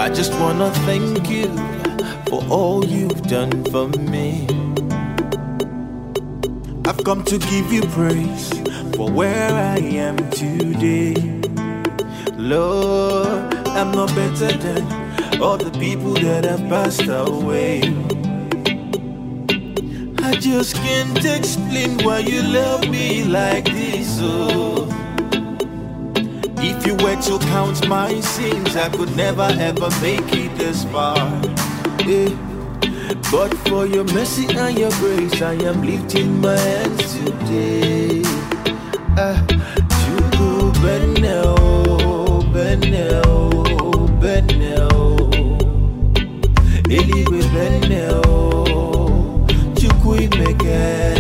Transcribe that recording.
I just wanna thank you for all you've done for me. I've come to give you praise for where I am today. Lord, I'm not better than all the people that have passed away. I just can't explain why you love me like this, oh. If you were to count my sins, I could never ever make it this far, yeah. But for your mercy and your grace, I am lifting my hands today. Chuku benel, benel, benel, Eliwe benel, Chuku imeke.